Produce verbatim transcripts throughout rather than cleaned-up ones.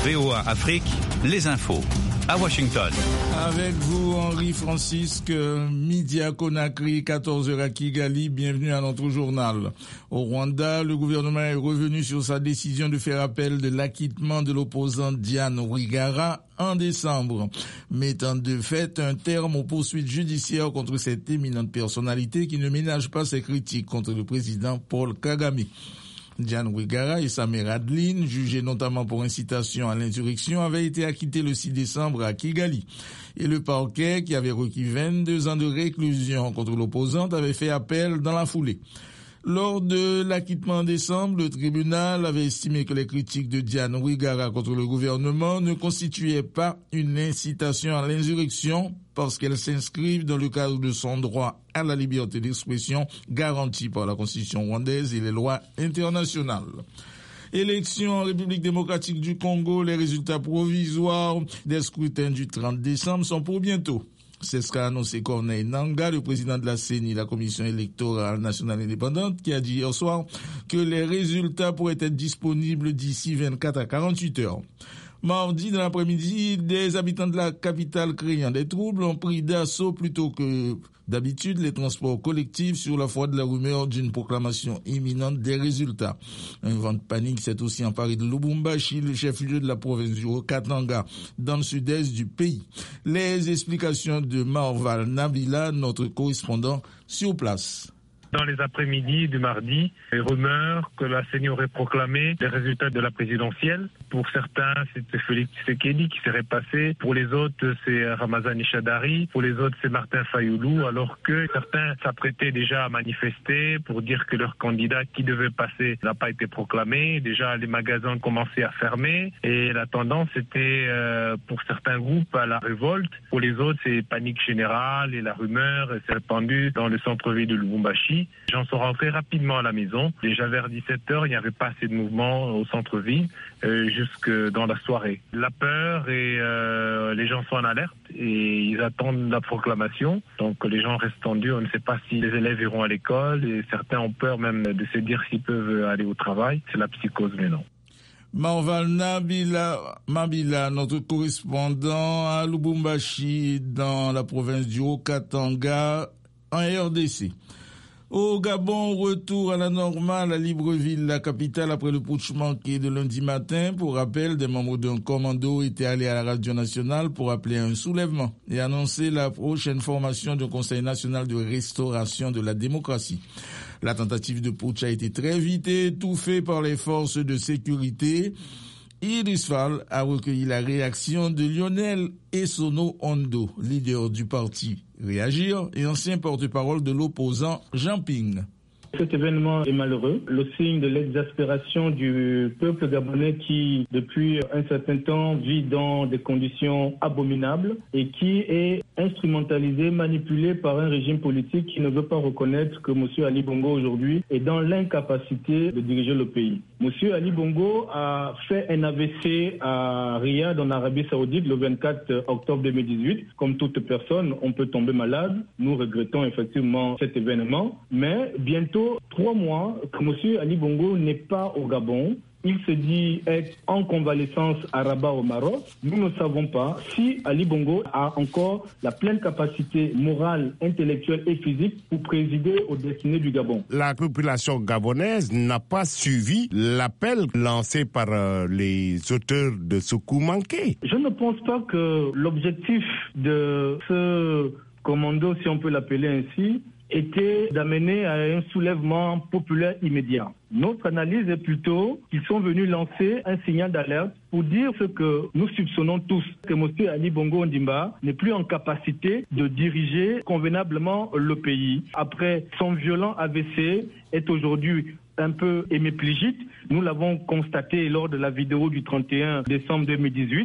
V O A Afrique, les infos. À Washington. Avec vous, Henri Francisque, midi à Conakry, quatorze heures à Kigali. Bienvenue à notre journal. Au Rwanda, le gouvernement est revenu sur sa décision de faire appel de l'acquittement de l'opposant Diane Rwigara en décembre, mettant de fait un terme aux poursuites judiciaires contre cette éminente personnalité qui ne ménage pas ses critiques contre le président Paul Kagame. Diane Rwigara et sa mère Adeline, jugées notamment pour incitation à l'insurrection, avaient été acquittés le six décembre à Kigali. Et le parquet, qui avait requis vingt-deux ans de réclusion contre l'opposante, avait fait appel dans la foulée. Lors de l'acquittement en décembre, le tribunal avait estimé que les critiques de Diane Rwigara contre le gouvernement ne constituaient pas une incitation à l'insurrection parce qu'elles s'inscrivent dans le cadre de son droit à la liberté d'expression garanti par la Constitution rwandaise et les lois internationales. Élections en République démocratique du Congo, les résultats provisoires des scrutins du trente décembre sont pour bientôt. C'est ce qu'a annoncé Corneille Nangaa, le président de la C E N I, la Commission électorale nationale indépendante, qui a dit hier soir que les résultats pourraient être disponibles d'ici vingt-quatre à quarante-huit heures. Mardi, dans l'après-midi, des habitants de la capitale craignant des troubles ont pris d'assaut plutôt que d'habitude les transports collectifs sur la foi de la rumeur d'une proclamation imminente des résultats. Un vent de panique s'est aussi emparé de Lubumbashi, le chef-lieu de la province du Haut-Katanga, dans le sud-est du pays. Les explications de Marval Nabila, notre correspondant sur place. Dans les après-midi du mardi, les rumeurs que la C E N I aurait proclamé les résultats de la présidentielle. Pour certains, c'était Félix Tshisekedi qui serait passé. Pour les autres, c'est Ramazani Shadari. Pour les autres, c'est Martin Fayoulou. Alors que certains s'apprêtaient déjà à manifester pour dire que leur candidat qui devait passer n'a pas été proclamé. Déjà, les magasins commençaient à fermer. Et la tendance était, euh, pour certains groupes, à la révolte. Pour les autres, c'est panique générale et la rumeur s'est répandue dans le centre-ville de Lubumbashi. Les gens sont rentrés rapidement à la maison. Déjà vers dix-sept heures, il n'y avait pas assez de mouvement au centre-ville euh, jusque dans la soirée. La peur et euh, les gens sont en alerte et ils attendent la proclamation. Donc les gens restent tendus. On ne sait pas si les élèves iront à l'école et certains ont peur même de se dire s'ils peuvent aller au travail. C'est la psychose maintenant. Marval Nabila, Mabila, notre correspondant à Lubumbashi dans la province du Haut-Katanga en R D C. Au Gabon, retour à la normale à Libreville, la capitale, après le putsch manqué de lundi matin. Pour rappel, des membres d'un commando étaient allés à la radio nationale pour appeler à un soulèvement et annoncer la prochaine formation d'un conseil national de restauration de la démocratie. La tentative de putsch a été très vite étouffée par les forces de sécurité. Idriss Fall a recueilli la réaction de Lionel Essono Ondo, leader du parti Réagir et ancien porte-parole de l'opposant Jean Ping. Cet événement est malheureux, le signe de l'exaspération du peuple gabonais qui, depuis un certain temps, vit dans des conditions abominables et qui est instrumentalisé, manipulé par un régime politique qui ne veut pas reconnaître que M. Ali Bongo aujourd'hui est dans l'incapacité de diriger le pays. M. Ali Bongo a fait un A V C à Riyad, en Arabie Saoudite, le vingt-quatre octobre deux mille dix-huit. Comme toute personne, on peut tomber malade. Nous regrettons effectivement cet événement, mais bientôt, trois mois que M. Ali Bongo n'est pas au Gabon. Il se dit être en convalescence à Rabat au Maroc. Nous ne savons pas si Ali Bongo a encore la pleine capacité morale, intellectuelle et physique pour présider aux destinées du Gabon. La population gabonaise n'a pas suivi l'appel lancé par euh, les auteurs de ce coup manqué. Je ne pense pas que l'objectif de ce commando, si on peut l'appeler ainsi, était d'amener à un soulèvement populaire immédiat. Notre analyse est plutôt qu'ils sont venus lancer un signal d'alerte pour dire ce que nous soupçonnons tous, que M. Ali Bongo Ondimba n'est plus en capacité de diriger convenablement le pays. Après son violent A V C, est aujourd'hui un peu hémiplégique. Nous l'avons constaté lors de la vidéo du trente et un décembre deux mille dix-huit.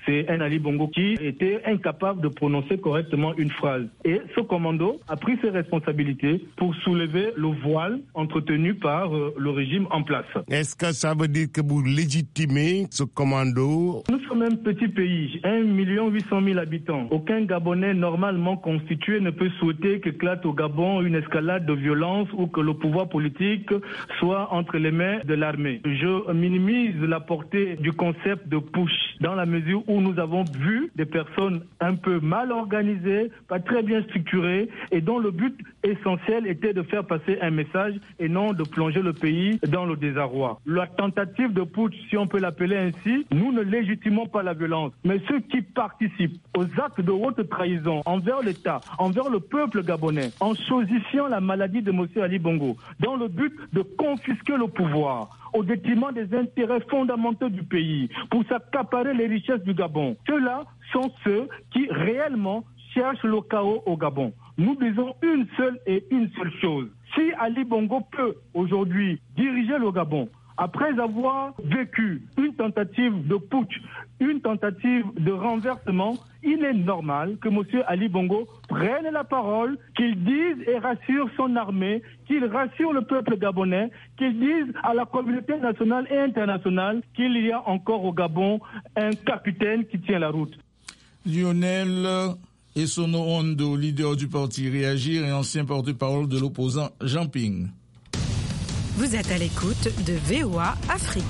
c'est un Ali Bongo qui était incapable de prononcer correctement une phrase. Et ce commando a pris ses responsabilités pour soulever le voile entretenu par euh, le régime en place. Est-ce que ça veut dire que vous légitimez ce commando? Nous sommes un petit pays, un million huit cent mille habitants. Aucun Gabonais normalement constitué ne peut souhaiter qu'éclate au Gabon une escalade de violence ou que le pouvoir politique soit entre les mains de l'armée. Je minimise la portée du concept de push dans la mesure où nous avons vu des personnes un peu mal organisées, pas très bien structurées et dont le but essentiel était de faire passer un message et non de plonger le pays dans le désarroi. La tentative de putsch, si on peut l'appeler ainsi, nous ne légitimons pas la violence, mais ceux qui participent aux actes de haute trahison envers l'État, envers le peuple gabonais, en chosifiant la maladie de M. Ali Bongo, dans le but de confisquer le pouvoir, au détriment des intérêts fondamentaux du pays, pour s'accaparer les richesses du Gabon. Ceux-là sont ceux qui réellement cherchent le chaos au Gabon. Nous disons une seule et une seule chose. Si Ali Bongo peut aujourd'hui diriger le Gabon, après avoir vécu une tentative de putsch, une tentative de renversement, il est normal que M. Ali Bongo prenne la parole, qu'il dise et rassure son armée, qu'il rassure le peuple gabonais, qu'il dise à la communauté nationale et internationale qu'il y a encore au Gabon un capitaine qui tient la route. Lionel Essono Ondo, leader du parti Réagir et ancien porte-parole de l'opposant Jean Ping. Vous êtes à l'écoute de V O A Afrique.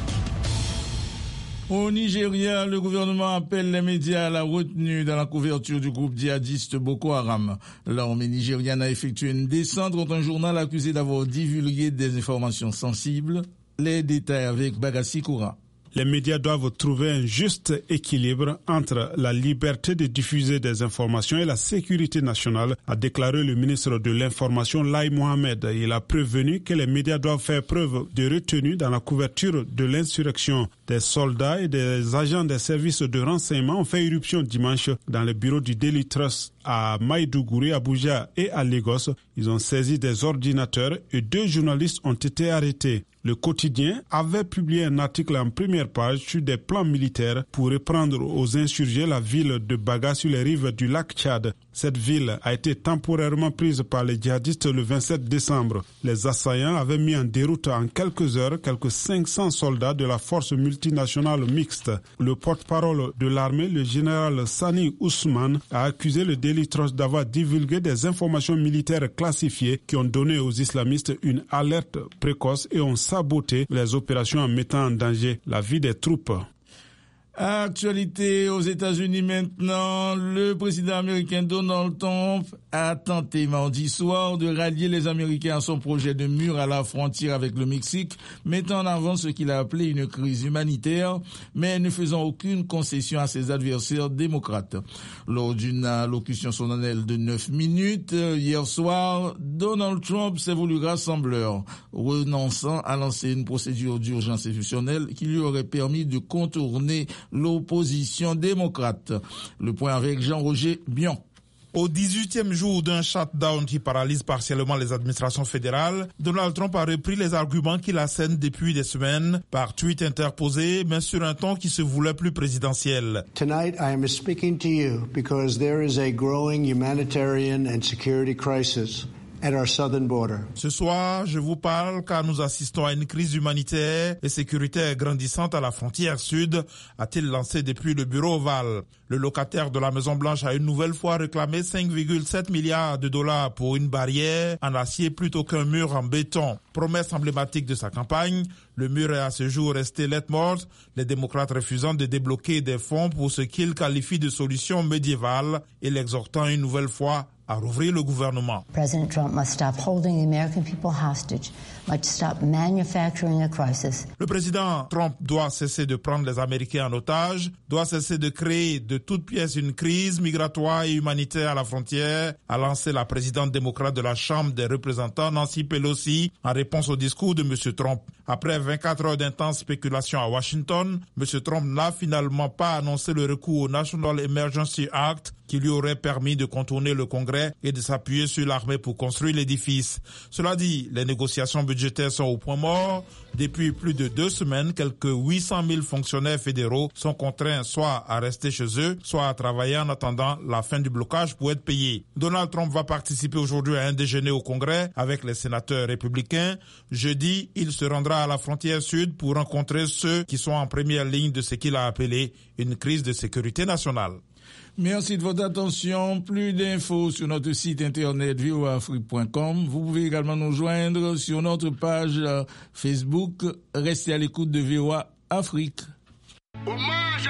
Au Nigeria, le gouvernement appelle les médias à la retenue dans la couverture du groupe djihadiste Boko Haram. L'armée nigériane a effectué une descente contre un journal accusé d'avoir divulgué des informations sensibles. Les détails avec Bagassi Koura. Les médias doivent trouver un juste équilibre entre la liberté de diffuser des informations et la sécurité nationale, a déclaré le ministre de l'Information Lai Mohamed. Il a prévenu que les médias doivent faire preuve de retenue dans la couverture de l'insurrection. Des soldats et des agents des services de renseignement ont fait irruption dimanche dans le bureau du Daily Trust à Maïdougouri, Abuja et à Lagos. Ils ont saisi des ordinateurs et deux journalistes ont été arrêtés. Le quotidien avait publié un article en première page sur des plans militaires pour reprendre aux insurgés la ville de Baga sur les rives du lac Tchad. Cette ville a été temporairement prise par les djihadistes le vingt-sept décembre. Les assaillants avaient mis en déroute en quelques heures quelques cinq cents soldats de la force multinationale mixte. Le porte-parole de l'armée, le général Sani Ousmane, a accusé le Daily Trust d'avoir divulgué des informations militaires classifiées qui ont donné aux islamistes une alerte précoce et ont saboté les opérations en mettant en danger la vie des troupes. Actualité aux États-Unis maintenant, le président américain Donald Trump a tenté mardi soir de rallier les Américains à son projet de mur à la frontière avec le Mexique, mettant en avant ce qu'il a appelé une crise humanitaire, mais ne faisant aucune concession à ses adversaires démocrates. Lors d'une allocution solennelle de neuf minutes, hier soir, Donald Trump s'est voulu rassembleur, renonçant à lancer une procédure d'urgence institutionnelle qui lui aurait permis de contourner l'opposition démocrate. Le point avec Jean-Roger Bion. Au dix-huitième jour d'un shutdown qui paralyse partiellement les administrations fédérales, Donald Trump a repris les arguments qu'il assène depuis des semaines par tweet interposé, mais sur un ton qui se voulait plus présidentiel. Tonight, I am speaking to you because there is a growing humanitarian and security crisis at our southern border. Ce soir, je vous parle car nous assistons à une crise humanitaire et sécuritaire grandissante à la frontière sud, a-t-il lancé depuis le bureau ovale. Le locataire de la Maison-Blanche a une nouvelle fois réclamé cinq virgule sept milliards de dollars pour une barrière en acier plutôt qu'un mur en béton. Promesse emblématique de sa campagne, le mur est à ce jour resté lettre morte, les démocrates refusant de débloquer des fonds pour ce qu'ils qualifient de solution médiévale et l'exhortant une nouvelle fois à rouvrir le gouvernement. President Trump must stop holding the American people hostage, must stop manufacturing a crisis. Le président Trump doit cesser de prendre les Américains en otage, doit cesser de créer de toutes pièces une crise migratoire et humanitaire à la frontière, a lancé la présidente démocrate de la Chambre des représentants Nancy Pelosi en réponse au discours de M. Trump. Après vingt-quatre heures d'intenses spéculations à Washington, M. Trump n'a finalement pas annoncé le recours au National Emergency Act qui lui aurait permis de contourner le Congrès et de s'appuyer sur l'armée pour construire l'édifice. Cela dit, les négociations budgétaires sont au point mort. Depuis plus de deux semaines, quelques huit cent mille fonctionnaires fédéraux sont contraints soit à rester chez eux, soit à travailler en attendant la fin du blocage pour être payés. Donald Trump va participer aujourd'hui à un déjeuner au Congrès avec les sénateurs républicains. Jeudi, il se rendra à la frontière sud pour rencontrer ceux qui sont en première ligne de ce qu'il a appelé une crise de sécurité nationale. Merci de votre attention. Plus d'infos sur notre site internet v o a afrique point com. Vous pouvez également nous joindre sur notre page Facebook. Restez à l'écoute de V O A Afrique.